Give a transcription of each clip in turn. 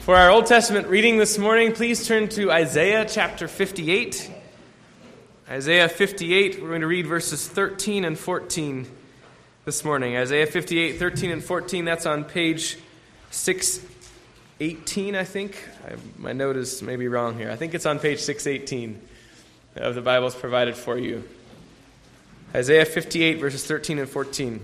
For our Old Testament reading this morning, please turn to Isaiah chapter 58. Isaiah 58, we're going to read verses 13 and 14 this morning. Isaiah 58, 13 and 14, that's on page 618, I think. My note is maybe wrong here. I think it's on page 618 of the Bibles provided for you. Isaiah 58, verses 13 and 14.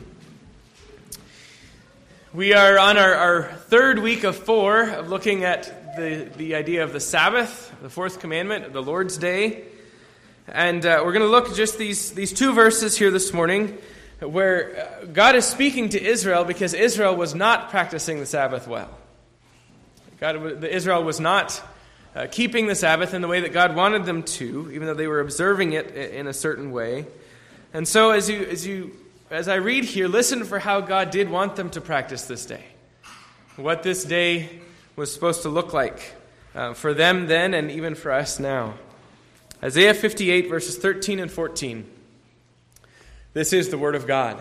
We are on our third week of 4 of looking at the idea of the Sabbath, the fourth commandment, the Lord's Day. And we're going to look at just these two verses here this morning where God is speaking to Israel because Israel was not practicing the Sabbath well. Israel was not keeping the Sabbath in the way that God wanted them to, even though they were observing it in a certain way. And so as I read here, listen for how God did want them to practice this day. What this day was supposed to look like for them then and even for us now. Isaiah 58, verses 13 and 14. This is the word of God.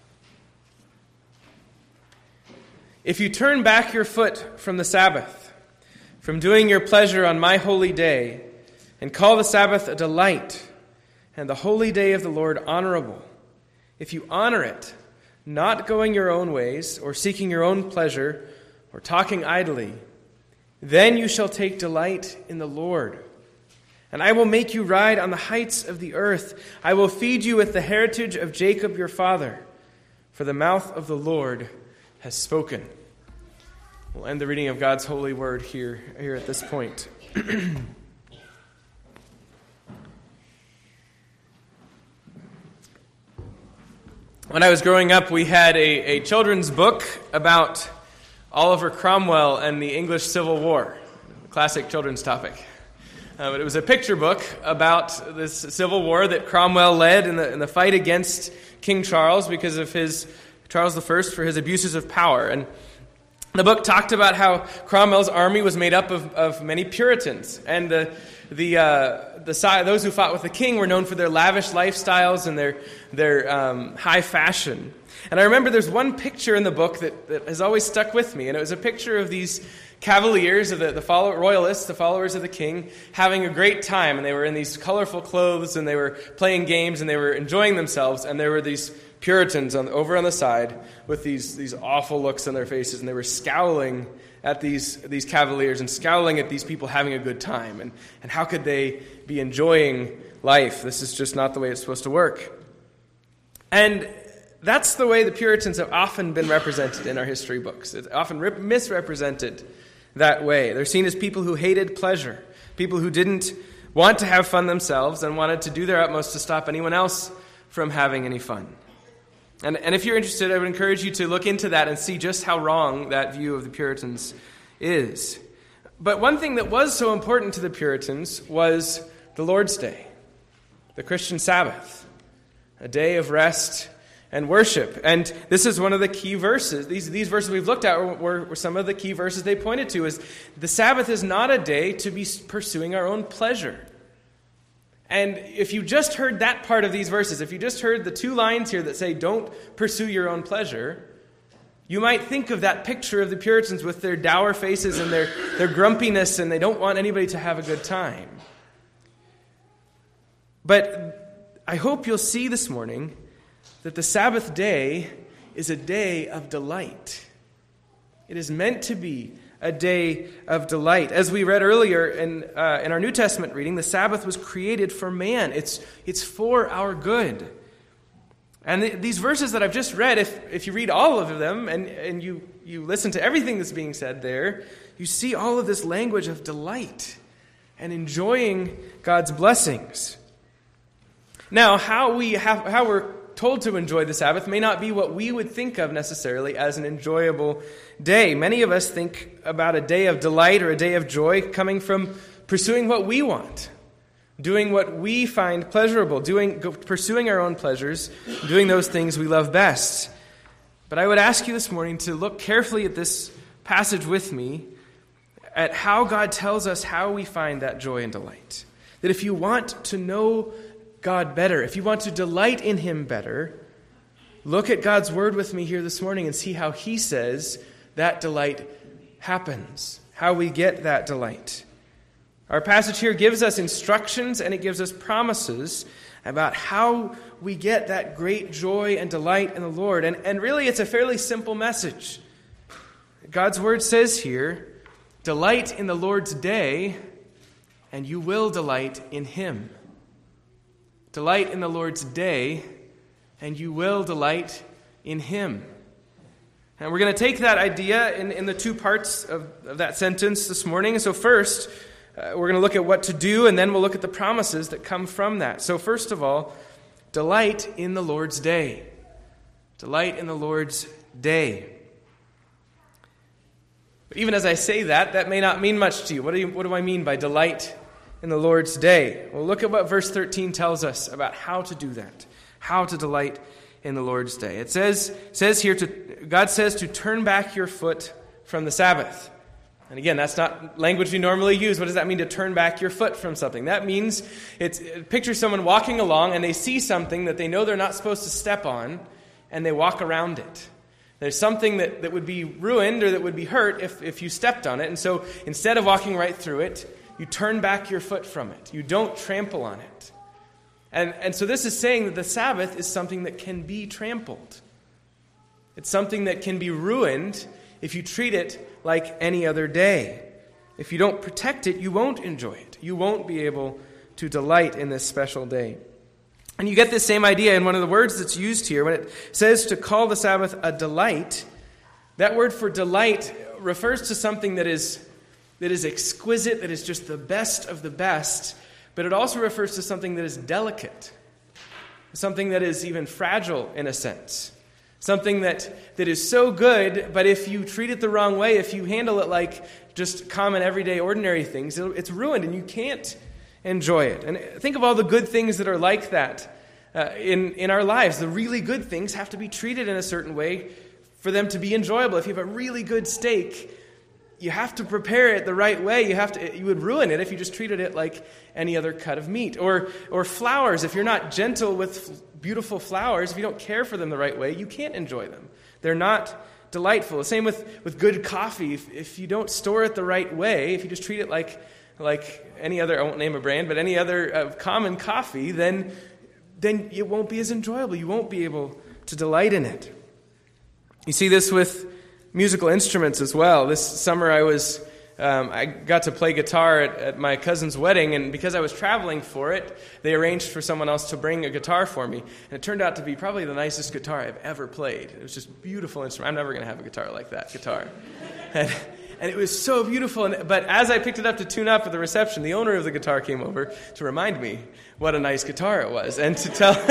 If you turn back your foot from the Sabbath, from doing your pleasure on my holy day, and call the Sabbath a delight, and the holy day of the Lord honorable, if you honor it, not going your own ways, or seeking your own pleasure, or talking idly, then you shall take delight in the Lord. And I will make you ride on the heights of the earth. I will feed you with the heritage of Jacob your father, for the mouth of the Lord has spoken. We'll end the reading of God's holy word here at this point. When I was growing up, we had a children's book about Oliver Cromwell and the English Civil War, a classic children's topic. But it was a picture book about this civil war that Cromwell led in the fight against King Charles because of Charles I for his abuses of power. And the book talked about how Cromwell's army was made up of many Puritans, and those who fought with the king were known for their lavish lifestyles and their high fashion. And I remember there's one picture in the book that has always stuck with me, and it was a picture of these cavaliers, of the royalists, the followers of the king, having a great time, and they were in these colorful clothes, and they were playing games, and they were enjoying themselves, and there were these Puritans over on the side with these awful looks on their faces, and they were scowling at these cavaliers and scowling at these people having a good time, and how could they be enjoying life? This is just not the way it's supposed to work. And that's the way the Puritans have often been represented in our history books. It's often misrepresented that way. They're seen as people who hated pleasure, people who didn't want to have fun themselves and wanted to do their utmost to stop anyone else from having any fun. And if you're interested, I would encourage you to look into that and see just how wrong that view of the Puritans is. But one thing that was so important to the Puritans was the Lord's Day, the Christian Sabbath, a day of rest and worship. And this is one of the key verses. These verses we've looked at were some of the key verses they pointed to, is the Sabbath is not a day to be pursuing our own pleasure. And if you just heard that part of these verses, if you just heard the two lines here that say, don't pursue your own pleasure, you might think of that picture of the Puritans with their dour faces and their grumpiness, and they don't want anybody to have a good time. But I hope you'll see this morning that the Sabbath day is a day of delight. It is meant to be a day of delight. As we read earlier in our New Testament reading, the Sabbath was created for man. It's for our good. And these verses that I've just read, if you read all of them and you listen to everything that's being said there, you see all of this language of delight and enjoying God's blessings. Now, how we're told to enjoy the Sabbath may not be what we would think of necessarily as an enjoyable day. Many of us think about a day of delight or a day of joy coming from pursuing what we want, doing what we find pleasurable, pursuing our own pleasures, doing those things we love best. But I would ask you this morning to look carefully at this passage with me, at how God tells us how we find that joy and delight. That if you want to know God better, if you want to delight in Him better, look at God's word with me here this morning and see how He says that delight happens, how we get that delight. Our passage here gives us instructions and it gives us promises about how we get that great joy and delight in the Lord. And really, it's a fairly simple message. God's word says here, delight in the Lord's day, and you will delight in Him. Delight in the Lord's day, and you will delight in Him. And we're going to take that idea in the two parts of that sentence this morning. So first, we're going to look at what to do, and then we'll look at the promises that come from that. So first of all, delight in the Lord's day. Delight in the Lord's day. But even as I say that, that may not mean much to you. What do I mean by delight in the Lord's day? Well, look at what verse 13 tells us about how to do that, how to delight in the Lord's day. It says here, God says to turn back your foot from the Sabbath. And again, that's not language we normally use. What does that mean, to turn back your foot from something? That means, picture someone walking along and they see something that they know they're not supposed to step on, and they walk around it. There's something that would be ruined or that would be hurt if you stepped on it. And so instead of walking right through it, you turn back your foot from it. You don't trample on it. And so this is saying that the Sabbath is something that can be trampled. It's something that can be ruined if you treat it like any other day. If you don't protect it, you won't enjoy it. You won't be able to delight in this special day. And you get this same idea in one of the words that's used here. When it says to call the Sabbath a delight, that word for delight refers to something that is exquisite, that is just the best of the best, but it also refers to something that is delicate, something that is even fragile in a sense, something that is so good, but if you treat it the wrong way, if you handle it like just common, everyday, ordinary things, it's ruined and you can't enjoy it. And think of all the good things that are like that in our lives. The really good things have to be treated in a certain way for them to be enjoyable. If you have a really good steak, you have to prepare it the right way. You would ruin it if you just treated it like any other cut of meat. Or flowers. If you're not gentle with beautiful flowers, if you don't care for them the right way, you can't enjoy them. They're not delightful. The same with good coffee. If you don't store it the right way, if you just treat it like any other, I won't name a brand, but any other common coffee, then it won't be as enjoyable. You won't be able to delight in it. You see this with musical instruments as well. This summer I got to play guitar at my cousin's wedding, and because I was traveling for it, they arranged for someone else to bring a guitar for me. And it turned out to be probably the nicest guitar I've ever played. It was just a beautiful instrument. I'm never going to have a guitar like that guitar. And it was so beautiful. But as I picked it up to tune up at the reception, the owner of the guitar came over to remind me what a nice guitar it was, and to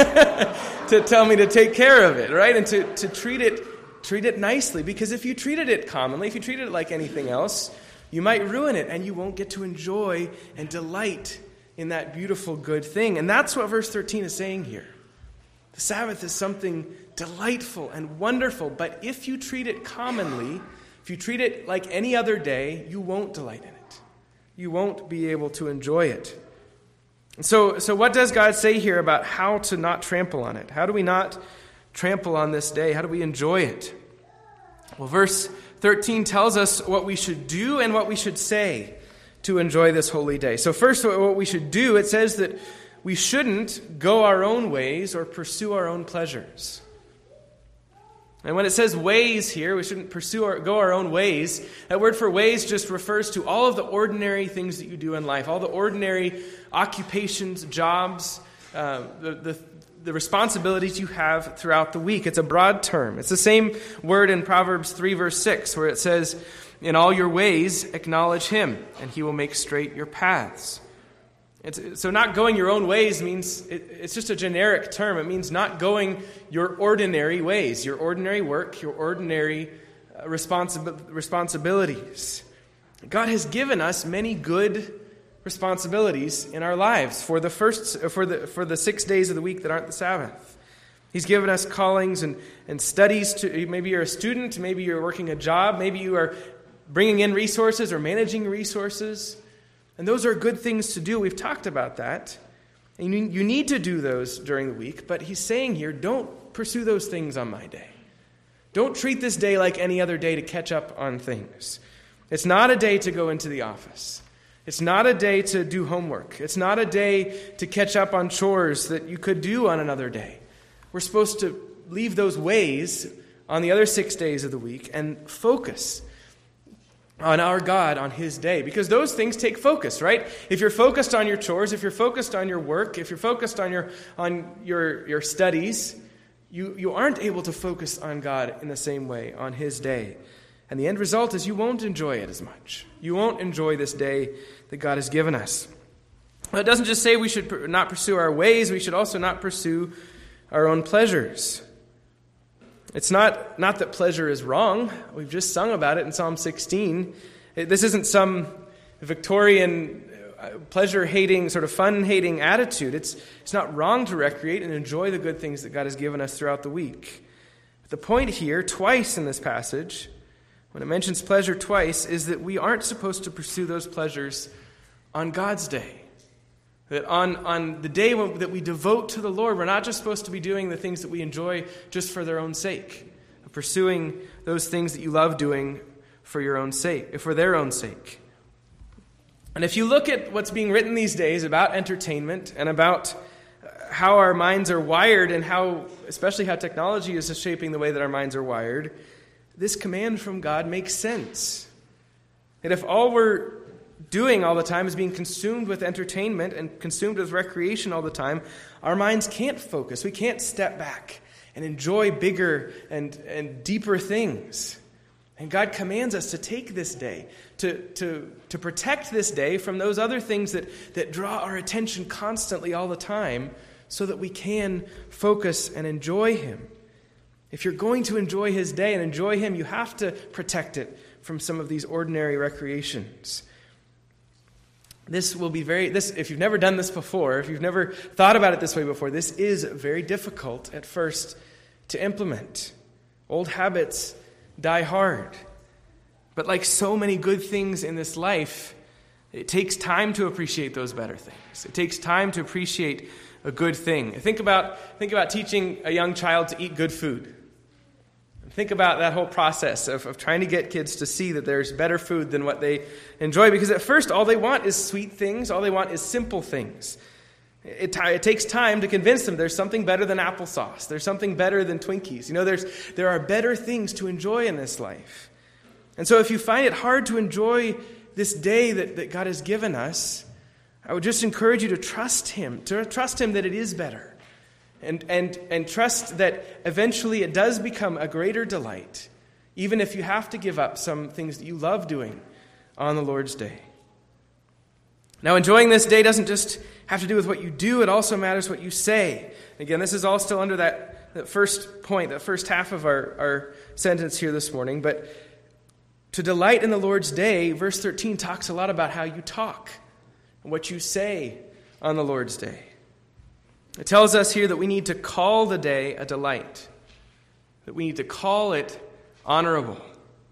tell me to take care of it, right? And to treat it nicely. Because if you treated it commonly, if you treated it like anything else, you might ruin it, and you won't get to enjoy and delight in that beautiful, good thing. And that's what verse 13 is saying here. The Sabbath is something delightful and wonderful, but if you treat it commonly, if you treat it like any other day, you won't delight in it. You won't be able to enjoy it. And so what does God say here about how to not trample on it? How do we not trample on this day? How do we enjoy it? Well, verse 13 tells us what we should do and what we should say to enjoy this holy day. So first, what we should do, it says that we shouldn't go our own ways or pursue our own pleasures. And when it says ways here, we shouldn't go our own ways. That word for ways just refers to all of the ordinary things that you do in life, all the ordinary occupations, jobs, the responsibilities you have throughout the week. It's a broad term. It's the same word in Proverbs 3, verse 6, where it says, "In all your ways acknowledge Him, and He will make straight your paths." So not going your own ways means, it's just a generic term. It means not going your ordinary ways, your ordinary work, your ordinary responsibilities. God has given us many good responsibilities in our lives for the 6 days of the week that aren't the Sabbath. He's given us callings and studies. Maybe you're a student, maybe you're working a job, maybe you are bringing in resources or managing resources. And those are good things to do. We've talked about that. And you need to do those during the week. But he's saying here, don't pursue those things on my day. Don't treat this day like any other day to catch up on things. It's not a day to go into the office. It's not a day to do homework. It's not a day to catch up on chores that you could do on another day. We're supposed to leave those ways on the other 6 days of the week and focus on our God on His day, because those things take focus, right? If you're focused on your chores, if you're focused on your work, if you're focused on your studies, you aren't able to focus on God in the same way on His day. And the end result is you won't enjoy it as much. You won't enjoy this day that God has given us. Well, it doesn't just say we should not pursue our ways, we should also not pursue our own pleasures. It's not that pleasure is wrong. We've just sung about it in Psalm 16. This isn't some Victorian pleasure-hating, sort of fun-hating attitude. It's not wrong to recreate and enjoy the good things that God has given us throughout the week. But the point here, twice in this passage, when it mentions pleasure twice, is that we aren't supposed to pursue those pleasures on God's day. That on the day that we devote to the Lord, we're not just supposed to be doing the things that we enjoy just for their own sake, pursuing those things that you love doing for your own sake, for their own sake. And if you look at what's being written these days about entertainment and about how our minds are wired and especially how technology is shaping the way that our minds are wired, this command from God makes sense. That if all we're doing all the time is being consumed with entertainment and consumed with recreation all the time, our minds can't focus. We can't step back and enjoy bigger and deeper things. And God commands us to take this day, to protect this day from those other things that draw our attention constantly all the time, so that we can focus and enjoy Him. If you're going to enjoy His day and enjoy Him, you have to protect it from some of these ordinary recreations. This will be if you've never done this before, if you've never thought about it this way before, this is very difficult at first to implement. Old habits die hard. But like so many good things in this life, it takes time to appreciate those better things. It takes time to appreciate a good thing. Think about teaching a young child to eat good food. Think about that whole process of trying to get kids to see that there's better food than what they enjoy. Because at first, all they want is sweet things. All they want is simple things. It takes time to convince them there's something better than applesauce. There's something better than Twinkies. There are better things to enjoy in this life. And so if you find it hard to enjoy this day that God has given us, I would just encourage you to trust Him that it is better. And trust that eventually it does become a greater delight, even if you have to give up some things that you love doing on the Lord's day. Now, enjoying this day doesn't just have to do with what you do, it also matters what you say. Again, this is all still under that first point, that first half of our sentence here this morning. But to delight in the Lord's day, verse 13 talks a lot about how you talk and what you say on the Lord's day. It tells us here that we need to call the day a delight, that we need to call it honorable.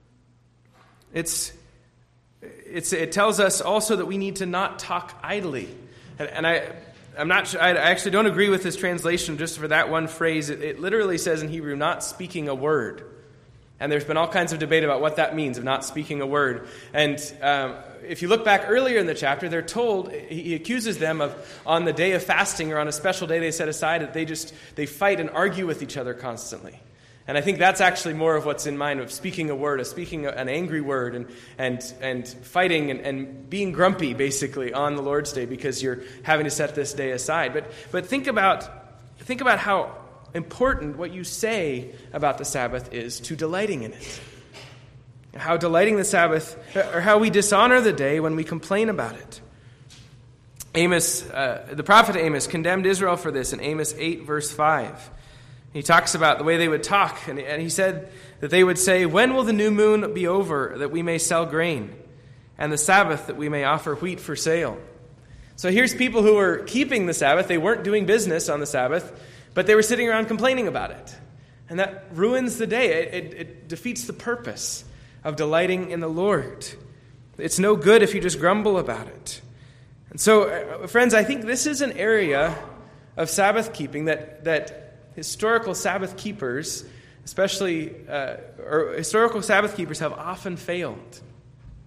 It tells us also that we need to not talk idly. And I'm not sure, I actually don't agree with this translation just for that one phrase. It literally says in Hebrew, not speaking a word. And there's been all kinds of debate about what that means, of not speaking a word. And if you look back earlier in the chapter, they're told, he accuses them of, on the day of fasting or on a special day they set aside, that they fight and argue with each other constantly. And I think that's actually more of what's in mind of speaking a word, of speaking an angry word and fighting and being grumpy, basically, on the Lord's day because you're having to set this day aside. But think about how important what you say about the Sabbath is to delighting in it. How delighting the Sabbath, or how we dishonor the day when we complain about it. Amos, the prophet Amos condemned Israel for this in Amos 8, verse 5. He talks about the way they would talk, and he said that they would say, "When will the new moon be over, that we may sell grain, and the Sabbath, that we may offer wheat for sale?" So here's people who were keeping the Sabbath. They weren't doing business on the Sabbath, but they were sitting around complaining about it. And that ruins the day. It defeats the purpose of delighting in the Lord. It's no good if you just grumble about it. And so, friends, I think this is an area of Sabbath keeping that historical Sabbath keepers, especially historical Sabbath keepers, have often failed.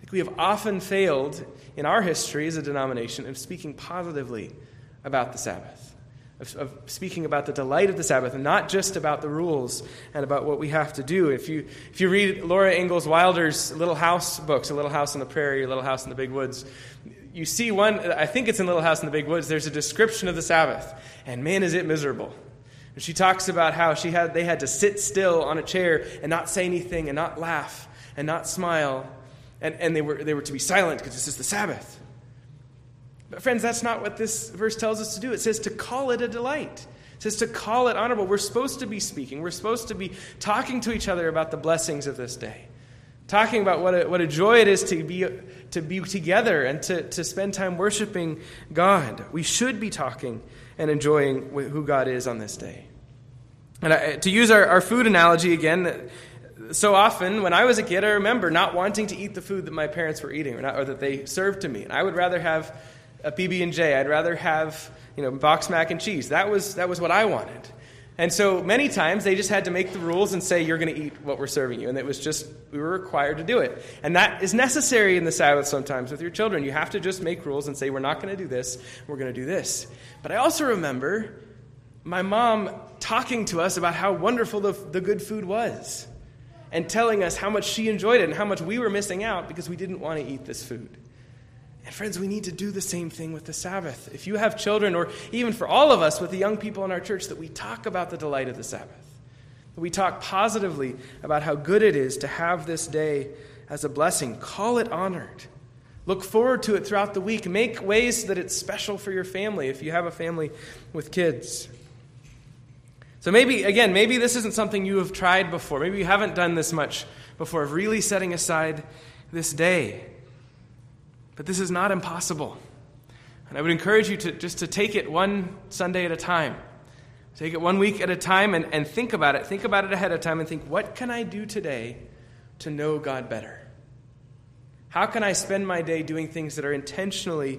Like we have often failed in our history as a denomination of speaking positively about the Sabbath, of speaking about the delight of the Sabbath, and not just about the rules and about what we have to do. If you read Laura Ingalls Wilder's Little House books, A Little House on the Prairie, A Little House in the Big Woods, you see one, I think it's in Little House in the Big Woods, there's a description of the Sabbath, and man, is it miserable. And she talks about how they had to sit still on a chair and not say anything and not laugh and not smile, and they were to be silent because this is the Sabbath. But friends, that's not what this verse tells us to do. It says to call it a delight. It says to call it honorable. We're supposed to be speaking. We're supposed to be talking to each other about the blessings of this day. Talking about what a joy it is to be together and to spend time worshiping God. We should be talking and enjoying who God is on this day. And to use our food analogy again, so often when I was a kid, I remember not wanting to eat the food that my parents were eating or that they served to me. And I would rather have a PB&J. I'd rather have box mac and cheese. That was what I wanted. And so many times they just had to make the rules and say, you're going to eat what we're serving you. And it was just, we were required to do it. And that is necessary in the Sabbath sometimes with your children. You have to just make rules and say, we're not going to do this, we're going to do this. But I also remember my mom talking to us about how wonderful the good food was. And telling us how much she enjoyed it and how much we were missing out because we didn't want to eat this food. And friends, we need to do the same thing with the Sabbath. If you have children, or even for all of us with the young people in our church, that we talk about the delight of the Sabbath. That we talk positively about how good it is to have this day as a blessing. Call it honored. Look forward to it throughout the week. Make ways that it's special for your family if you have a family with kids. So maybe this isn't something you have tried before. Maybe you haven't done this much before, of really setting aside this day. But this is not impossible. And I would encourage you to take it one Sunday at a time. Take it 1 week at a time and think about it. Think about it ahead of time and think, what can I do today to know God better? How can I spend my day doing things that are intentionally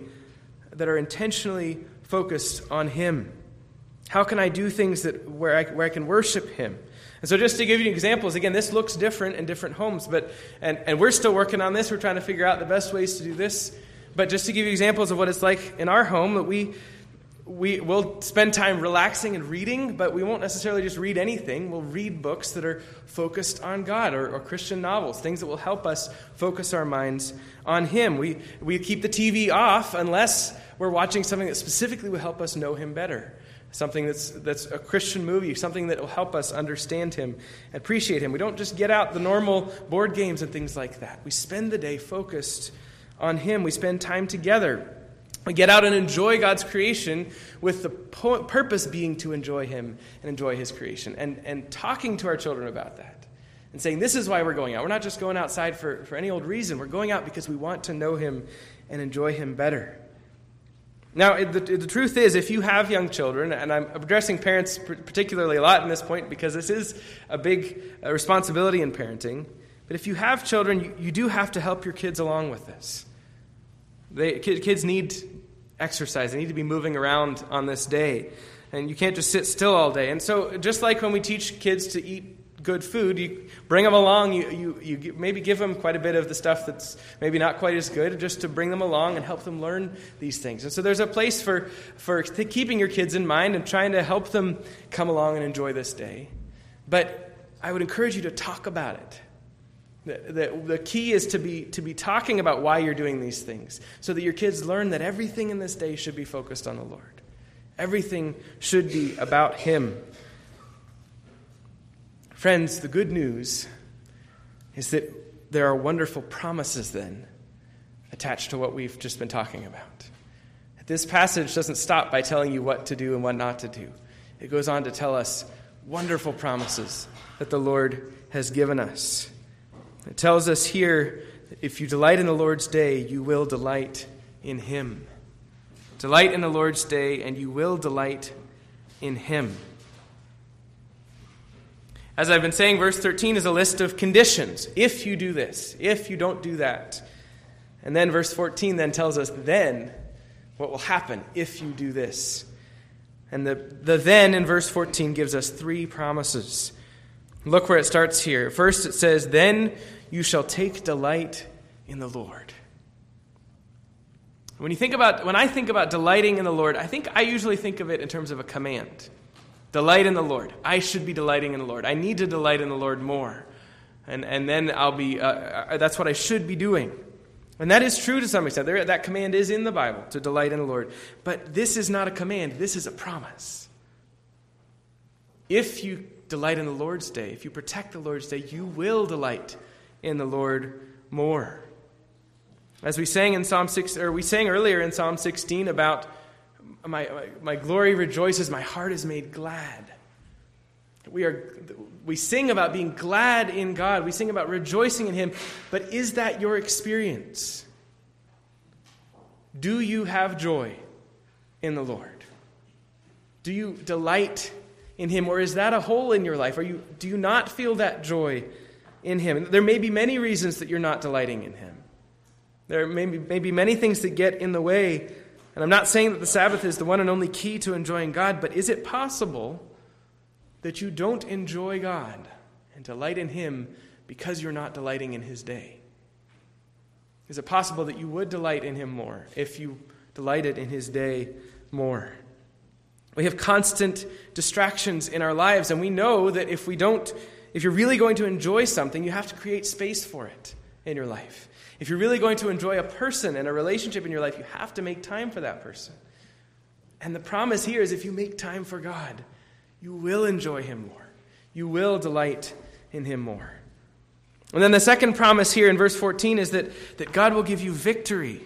focused on Him? How can I do things where I can worship Him? And so just to give you examples, again, this looks different in different homes, and we're still working on this. We're trying to figure out the best ways to do this. But just to give you examples of what it's like in our home, that we'll spend time relaxing and reading, but we won't necessarily just read anything. We'll read books that are focused on God, or Christian novels, things that will help us focus our minds on Him. We keep the TV off unless we're watching something that specifically will help us know Him better. Something that's a Christian movie, something that will help us understand Him, appreciate Him. We don't just get out the normal board games and things like that. We spend the day focused on Him. We spend time together. We get out and enjoy God's creation with the purpose being to enjoy Him and enjoy His creation. And talking to our children about that. And saying, this is why we're going out. We're not just going outside for any old reason. We're going out because we want to know Him and enjoy Him better. Now, the truth is, if you have young children, and I'm addressing parents particularly a lot in this point because this is a big responsibility in parenting, but if you have children, you do have to help your kids along with this. Kids need exercise. They need to be moving around on this day, and you can't just sit still all day. And so just like when we teach kids to eat good food, you bring them along, you maybe give them quite a bit of the stuff that's maybe not quite as good, just to bring them along and help them learn these things. And so there's a place for keeping your kids in mind and trying to help them come along and enjoy this day. But I would encourage you to talk about it. The key is to be talking about why you're doing these things, so that your kids learn that everything in this day should be focused on the Lord. Everything should be about Him. Friends, the good news is that there are wonderful promises then attached to what we've just been talking about. This passage doesn't stop by telling you what to do and what not to do. It goes on to tell us wonderful promises that the Lord has given us. It tells us here, if you delight in the Lord's day, you will delight in Him. Delight in the Lord's day, and you will delight in Him. As I've been saying, verse 13 is a list of conditions. If you do this, if you don't do that. And then verse 14 then tells us then what will happen if you do this. And the then in verse 14 gives us 3 promises. Look where it starts here. First it says, then you shall take delight in the Lord. When I think about delighting in the Lord, I usually think of it in terms of a command. Delight in the Lord. I should be delighting in the Lord. I need to delight in the Lord more. And then I'll be, that's what I should be doing. And that is true to some extent. That command is in the Bible, to delight in the Lord. But this is not a command. This is a promise. If you delight in the Lord's day, if you protect the Lord's day, you will delight in the Lord more. As we sang earlier in Psalm 16 about my glory rejoices, my heart is made glad. We sing about being glad in God. We sing about rejoicing in Him. But is that your experience? Do you have joy in the Lord? Do you delight in Him? Or is that a hole in your life? Do you not feel that joy in Him? There may be many reasons that you're not delighting in Him. There may be many things that get in the way. And I'm not saying that the Sabbath is the one and only key to enjoying God, but is it possible that you don't enjoy God and delight in Him because you're not delighting in His day? Is it possible that you would delight in Him more if you delighted in His day more? We have constant distractions in our lives, and we know that if you're really going to enjoy something, you have to create space for it in your life. If you're really going to enjoy a person and a relationship in your life, you have to make time for that person. And the promise here is if you make time for God, you will enjoy Him more. You will delight in Him more. And then the second promise here in verse 14 is that God will give you victory.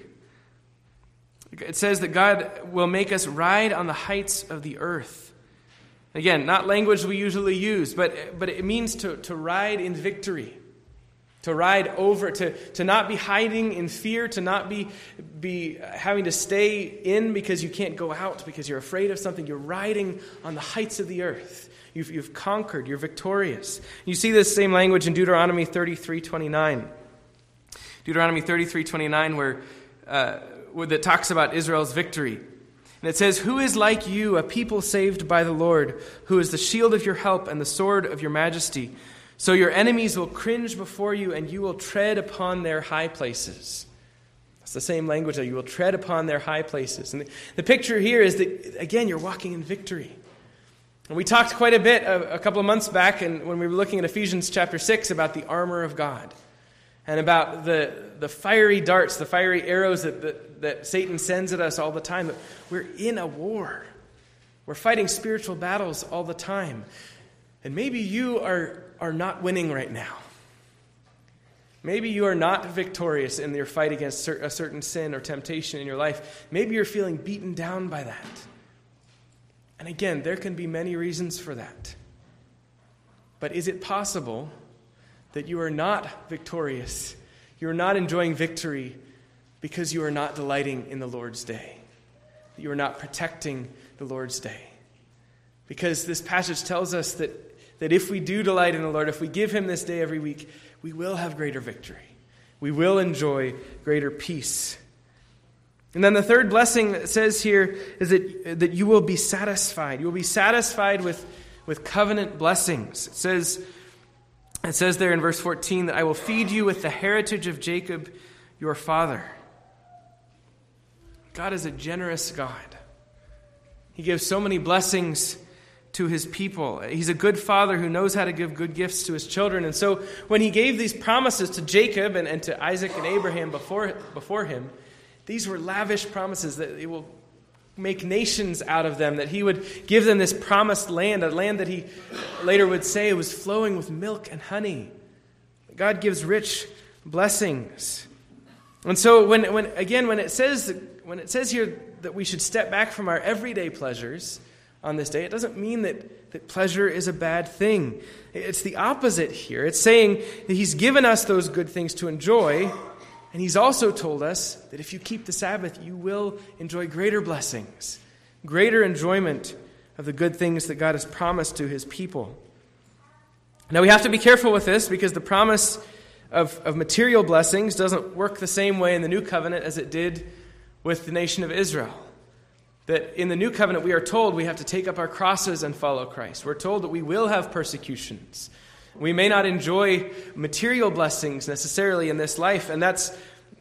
It says that God will make us ride on the heights of the earth. Again, not language we usually use, but it means to ride in victory. To ride over, to not be hiding in fear, to not be having to stay in because you can't go out because you're afraid of something. You're riding on the heights of the earth. You've conquered. You're victorious. You see this same language in Deuteronomy 33:29. Deuteronomy 33:29, where that talks about Israel's victory. And it says, "Who is like you, a people saved by the Lord, who is the shield of your help and the sword of your majesty? So your enemies will cringe before you, and you will tread upon their high places." It's the same language that you will tread upon their high places. And the picture here is that, again, you're walking in victory. And we talked quite a bit a couple of months back when we were looking at Ephesians chapter 6 about the armor of God and about the fiery darts, the fiery arrows that Satan sends at us all the time. We're in a war. We're fighting spiritual battles all the time. And maybe you are not winning right now. Maybe you are not victorious in your fight against a certain sin or temptation in your life. Maybe you're feeling beaten down by that. And again, there can be many reasons for that. But is it possible that you are not victorious, you're not enjoying victory because you are not delighting in the Lord's day, that you are not protecting the Lord's day? Because this passage tells us that if we do delight in the Lord, if we give Him this day every week, we will have greater victory. We will enjoy greater peace. And then the third blessing that it says here is that you will be satisfied. You will be satisfied with covenant blessings. It says there in verse 14 that I will feed you with the heritage of Jacob, your father. God is a generous God. He gives so many blessings to His people. He's a good father who knows how to give good gifts to His children. And so when He gave these promises to Jacob and to Isaac and Abraham before him, these were lavish promises that He will make nations out of them, that He would give them this promised land, a land that He later would say was flowing with milk and honey. God gives rich blessings. And so when it says here that we should step back from our everyday pleasures on this day, it doesn't mean that pleasure is a bad thing. It's the opposite here. It's saying that He's given us those good things to enjoy, and He's also told us that if you keep the Sabbath, you will enjoy greater blessings, greater enjoyment of the good things that God has promised to His people. Now we have to be careful with this because the promise of material blessings doesn't work the same way in the New Covenant as it did with the nation of Israel. That in the New Covenant we are told we have to take up our crosses and follow Christ. We're told that we will have persecutions. We may not enjoy material blessings necessarily in this life, and that's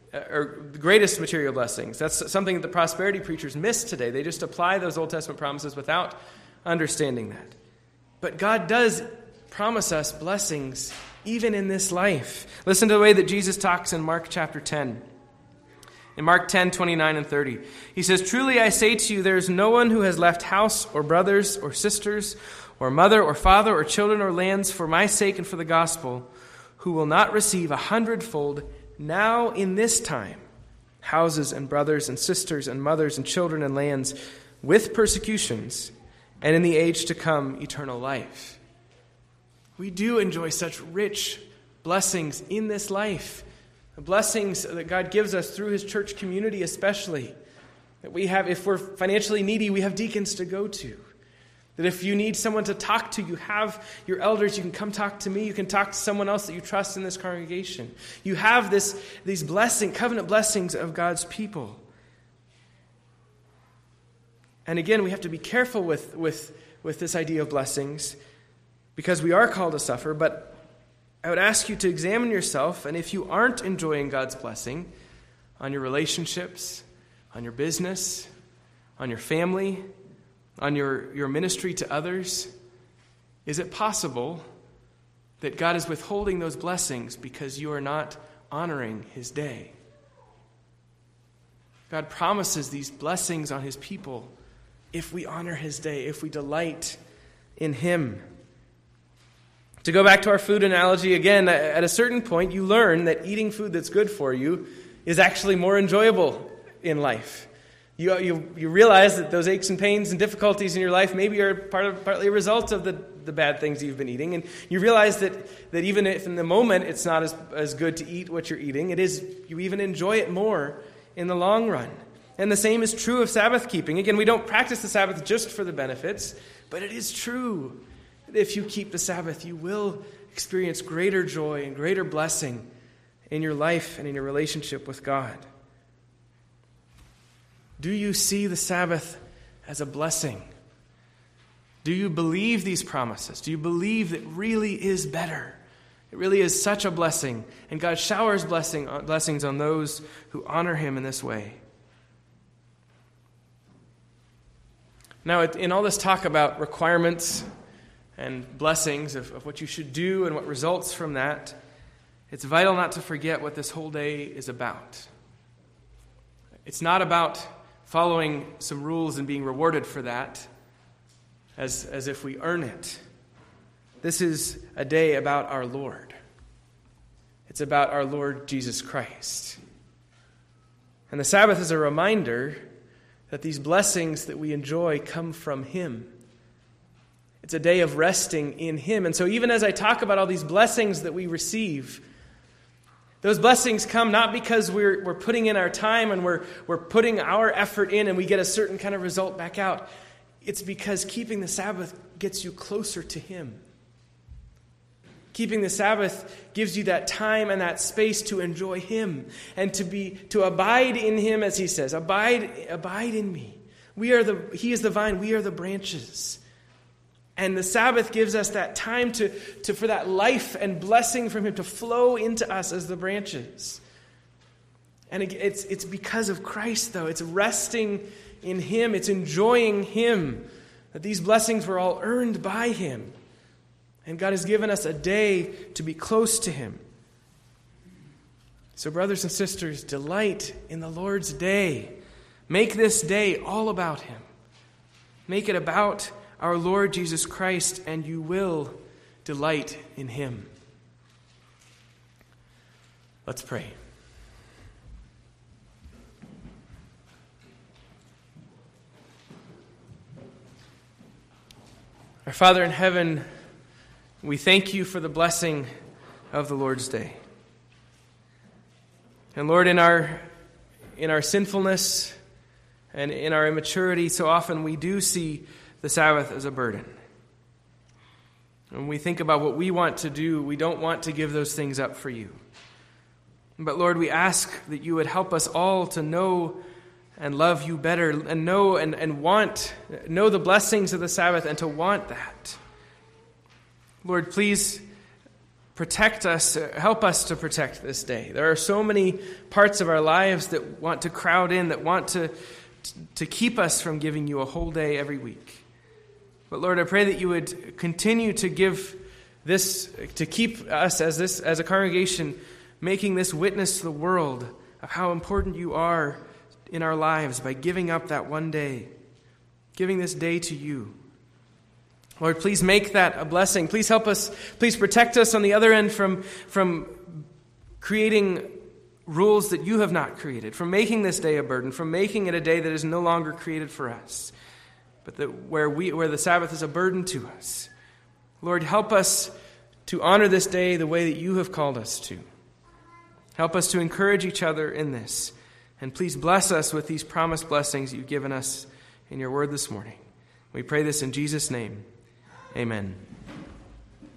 or the greatest material blessings. That's something that the prosperity preachers miss today. They just apply those Old Testament promises without understanding that. But God does promise us blessings even in this life. Listen to the way that Jesus talks in Mark chapter 10. In Mark 10, 29 and 30, he says, "Truly I say to you, there is no one who has left house or brothers or sisters or mother or father or children or lands for my sake and for the gospel, who will not receive 100-fold now in this time, houses and brothers and sisters and mothers and children and lands with persecutions, and in the age to come eternal life." We do enjoy such rich blessings in this life. The blessings that God gives us through his church community especially. That we have, if we're financially needy, we have deacons to go to. That if you need someone to talk to, you have your elders, you can come talk to me, you can talk to someone else that you trust in this congregation. You have these covenant blessings of God's people. And again, we have to be careful with this idea of blessings because we are called to suffer, but I would ask you to examine yourself, and if you aren't enjoying God's blessing on your relationships, on your business, on your family, on your ministry to others, is it possible that God is withholding those blessings because you are not honoring his day? God promises these blessings on his people if we honor his day, if we delight in him. To go back to our food analogy again, at a certain point you learn that eating food that's good for you is actually more enjoyable in life. You realize that those aches and pains and difficulties in your life maybe are partly a result of the bad things you've been eating. And you realize that even if in the moment it's not as good to eat what you're eating, you even enjoy it more in the long run. And the same is true of Sabbath keeping. Again, we don't practice the Sabbath just for the benefits, but it is true. If you keep the Sabbath, you will experience greater joy and greater blessing in your life and in your relationship with God. Do you see the Sabbath as a blessing? Do you believe these promises? Do you believe that it really is better? It really is such a blessing, and God showers blessings on those who honor him in this way. Now, in all this talk about requirements and blessings of what you should do and what results from that, it's vital not to forget what this whole day is about. It's not about following some rules and being rewarded for that as if we earn it. This is a day about our Lord. It's about our Lord Jesus Christ. And the Sabbath is a reminder that these blessings that we enjoy come from him. It's a day of resting in him. And so even as I talk about all these blessings that we receive, those blessings come not because we're putting in our time and we're putting our effort in and we get a certain kind of result back out. It's because keeping the Sabbath gets you closer to him. Keeping the Sabbath gives you that time and that space to enjoy him and to abide in him, as he says. Abide in me. He is the vine, we are the branches. And the Sabbath gives us that time for that life and blessing from him to flow into us as the branches. And it's because of Christ, though. It's resting in him. It's enjoying him. That these blessings were all earned by him. And God has given us a day to be close to him. So, brothers and sisters, delight in the Lord's day. Make this day all about him. Make it about our Lord Jesus Christ, and you will delight in him. Let's pray. Our Father in heaven, we thank you for the blessing of the Lord's day. And Lord, in our sinfulness and in our immaturity, so often we do see the Sabbath as a burden. When we think about what we want to do, we don't want to give those things up for you. But Lord, we ask that you would help us all to know and love you better and know the blessings of the Sabbath and to want that. Lord, please protect us, help us to protect this day. There are so many parts of our lives that want to crowd in, that want to keep us from giving you a whole day every week. But Lord, I pray that you would continue to give this, to keep us as a congregation making this witness to the world of how important you are in our lives by giving up that one day, giving this day to you. Lord, please make that a blessing. Please help us. Please protect us on the other end from creating rules that you have not created, from making this day a burden, from making it a day that is no longer created for us, but that where the Sabbath is a burden to us. Lord, help us to honor this day the way that you have called us to. Help us to encourage each other in this. And please bless us with these promised blessings you've given us in your word this morning. We pray this in Jesus' name. Amen.